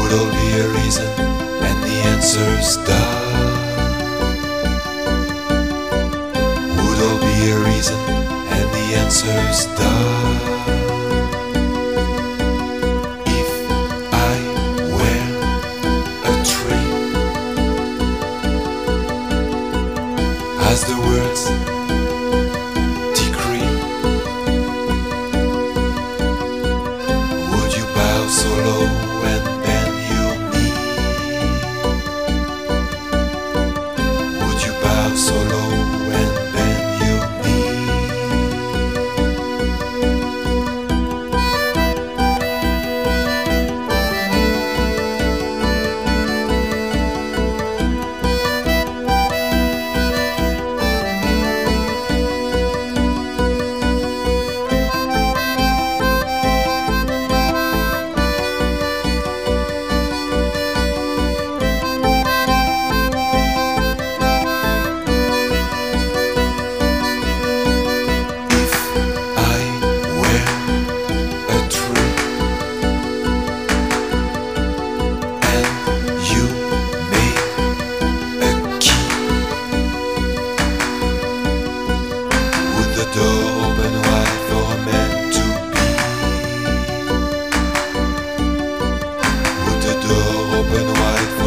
Would all be a reason, and the answer's dark. Would all be a reason, and the answer's dark. If I were a tree, as the words decree, would you bow so low and bend your knee? Would you bow so low and bend your knee? Open wide for a man to be. Would the door open wide